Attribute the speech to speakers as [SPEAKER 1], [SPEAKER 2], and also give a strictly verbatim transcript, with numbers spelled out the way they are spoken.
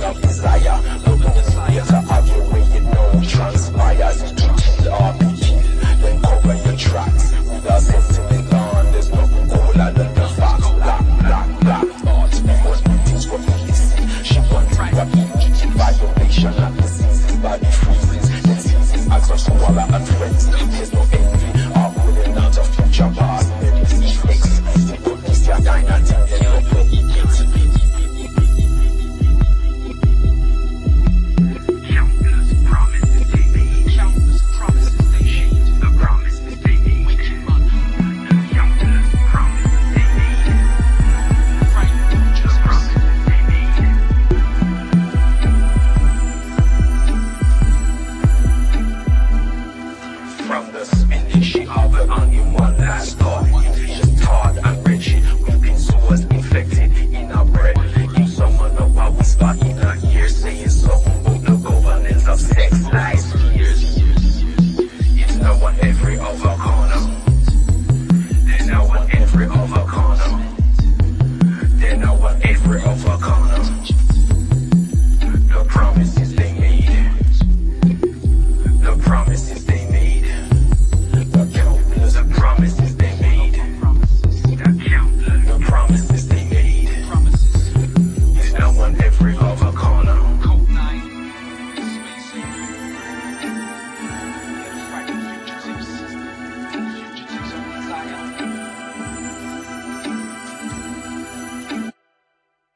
[SPEAKER 1] of desire. Look at the theater of your way, you know transpires. To kill or be killed, then cover your tracks with a sentiment on. There's nothing cooler than the facts. Black, black, black thoughts. What things were easy. She wanted what each violation of diseases. Body freezes, then seizes acts of squalor and friends. There's no envy or holding out of future past. There is effects. The police are dying and they don't play it. From the spinning she hovered on in one last thought. Infusion tarred and wretched, weeping sores infected in our bread. You summon up a whisper in her ear, saying something about the governance of sex, lies, fears. It's now on every other corner. They're now on every other corner. They're now on every other corner.